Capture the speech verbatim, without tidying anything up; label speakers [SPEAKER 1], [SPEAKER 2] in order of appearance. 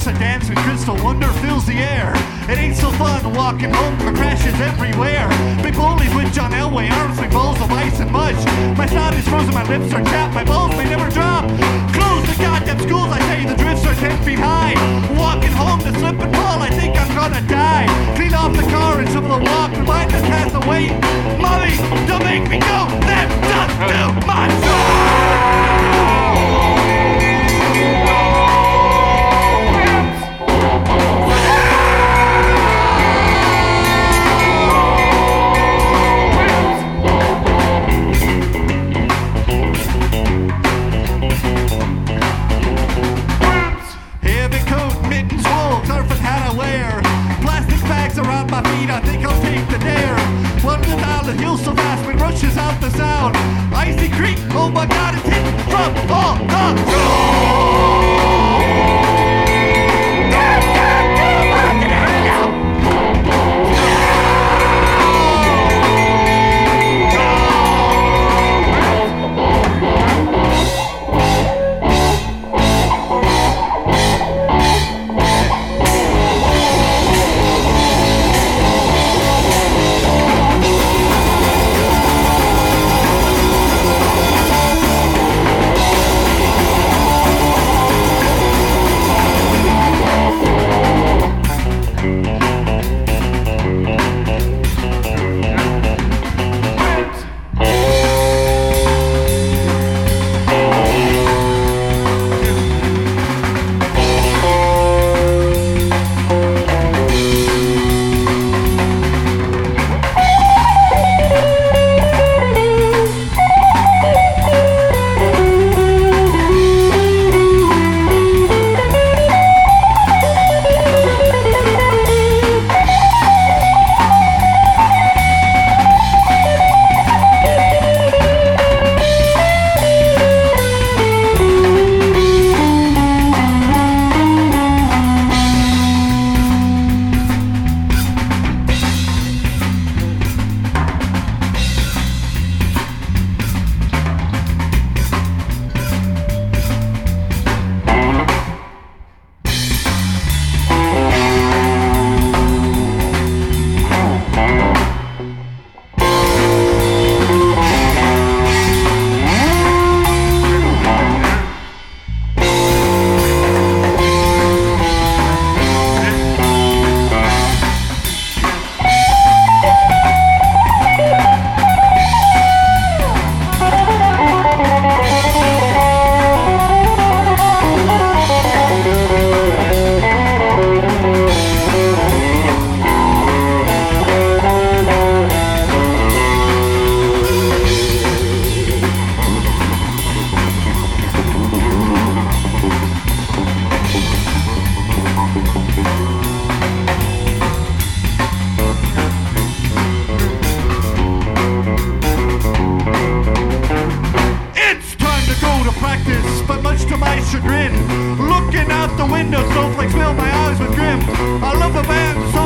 [SPEAKER 1] I dance with crystal wonder fills the air. It ain't so fun walking home for crashes everywhere. Big bullies with John Elway, arms like balls of ice and mush. My snout is frozen, my lips are chapped, my balls may never drop. Close the goddamn schools, I tell you the drifts are ten feet high. Walking home to slip and fall, I think I'm gonna die. Clean off the car and some of the walk, remind the cast to wait. Mommy, don't make me go, let just do my around my feet, I think I'll take the dare. Wonder down the hill so fast, wind rushes out the sound. Icy Creek, oh my God, it's hit from all the road. chagrin. Looking out the window, snowflakes fill my eyes with grim. I love a band, so